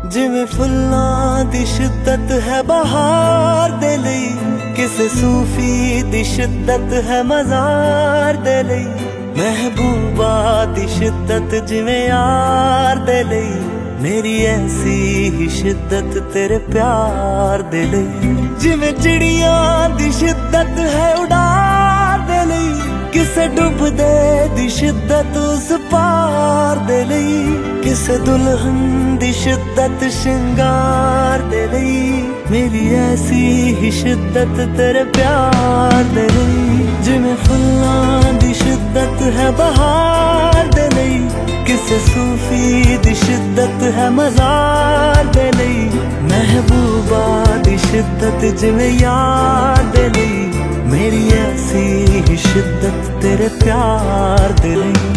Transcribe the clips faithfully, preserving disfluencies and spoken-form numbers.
जिवें फुल्लां दी शिद्दत है बहार दे लई, किसे सूफी दी शिद्दत है मज़ार दे लई। महबूबा दी शिद्दत जिवें यार दे लई, मेरी ऐसी ही शिद्दत तेरे प्यार दे लई। जिवें चिड़ियां दी शिद्दत है उड़ार दे लई, किसे डुबदे दी शिद्दत उस पार दे लई। किसे दुल्हन दी शिद्दत श्रृंगार दे लई, मेरी ऐसी ही शिद्दत तेरे प्यार दे लई। जिवें फुल्लां दी शिद्दत है बहार दे लई, किसे सूफी दी शिद्दत है मज़ार दे लई। महबूबा दी शिद्दत जिवें यार दे लई, मेरी ऐसी ही शिद्दत तेरे प्यार दे लई।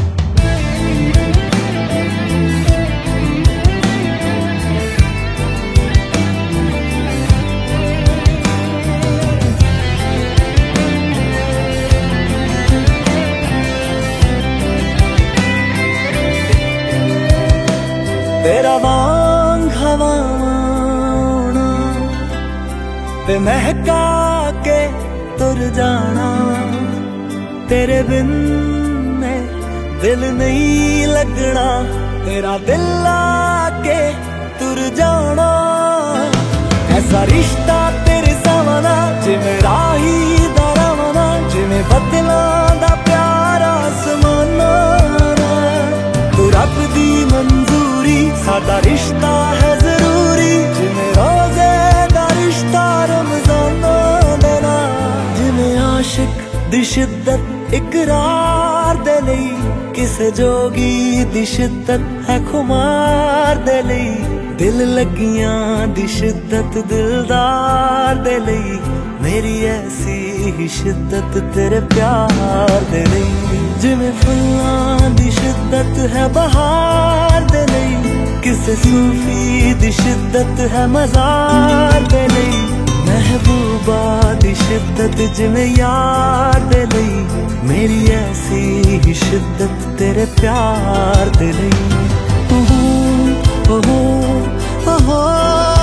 तेरा वांग हवाना ते महका के तुर जाना, तेरे बिन में दिल नहीं लगना। तेरा दिल आके तुर जाना, ऐसा रिश्ता तेरे सावना जिवें राही दा रवाना, जिवें बदलां दा प्यारा आसमाना। तू रब दी मंजूरी, साडा रिश्ता है जरूरी, जिवें रोजे दा रिश्ता रमजाना देना। जिवें आशिक दी शिद्दत इकरार दे लई, किसे जोगी दी शिद्दत है खुमार दे लई। दिल लगियां दी शिद्दत दिलदार दे लई, मेरी ऐसी ही शिद्दत तेरे प्यार दे लई। जिवें फुल्लां दी शिद्दत है बहार दे लई, किसे सूफी दी शिद्दत है मज़ार दे लई। महबूबा दी शिद्दत जिवें यार दे लई, मेरी ऐसी ही शिद्दत तेरे प्यार दे लई। ओहो ओहो ओहो।